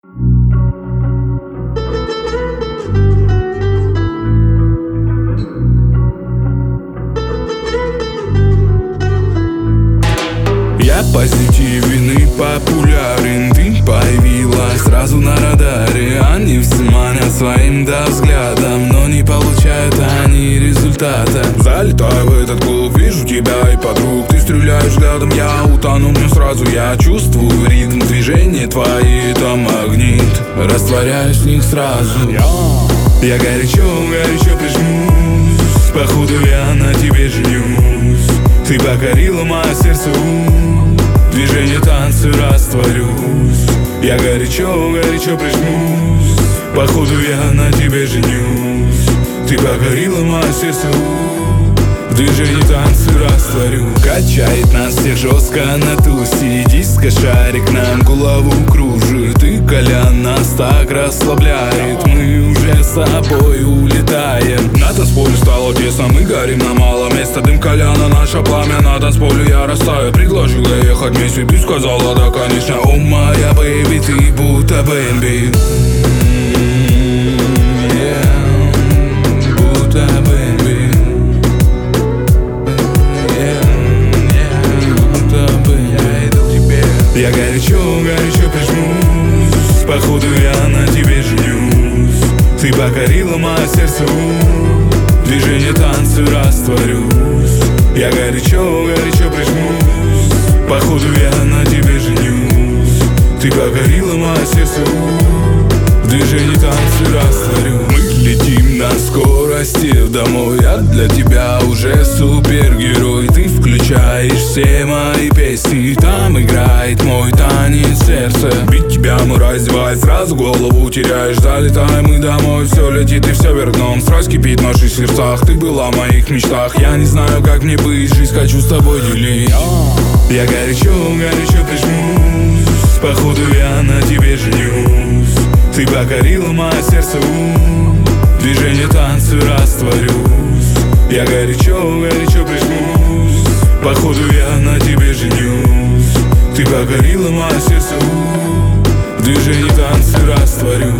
Я позитивен и популярен, ты появилась сразу на радаре. Они все манят своим взглядом, но не получают они результата. Залетаю в этот клуб, вижу тебя и подруг. Ты стреляешь взглядом, я утону, мне сразу я чувствую ритм движения твои, это магнит. Растворяюсь в них сразу. Я горячо, горячо прижмусь, походу я на тебе женюсь. Ты покорила мое сердце, движение, танцы, растворюсь. Я горячо, горячо прижмусь, походу я на тебе женюсь. Ты покорила мое сердце, в движении, танцы, растворю. Качает нас всех жестко на тусе, диско-шарик нам голову кружит. И Колян нас так расслабляет, мы уже с собой улетаем. На танцполе стало тесно, мы горим на мало места. Дым Коляна, наше пламя, на танцполе я растаю. Предложила ехать вместе, ты сказала да, конечно. О, моя бэйби, ты будто Бэмби. Я горячо, горячо прижмусь, походу я на тебе женюсь. Ты покорила мое сердце, движение, танцы, растворюсь. Я горячо, горячо прижмусь, походу я на тебе женюсь. Ты покорила мое сердце, движение, танцы, растворю. Мы летим на скорости домой, я для тебя уже супергерой. Ты включаешь все мои песни, там играет мой танец сердца. Ведь тебя мы раздевать, сразу голову теряешь. Залетаем мы домой, все летит и все вверх дном. Страсть кипит в наших сердцах, ты была в моих мечтах. Я не знаю, как мне быть, жизнь хочу с тобой делить. Я горячо, горячо прижмусь, походу я на тебе женюсь. Ты покорила мое сердце, движение, танцы, растворюсь. Я горячо, горячо прижмусь, походу я на тебе женюсь. Ты покорила мое сердце, в движении, танцы, растворю.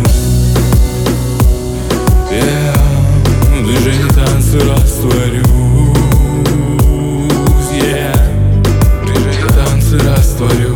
В движении, танцы, растворюсь. В движении, танцы, растворю.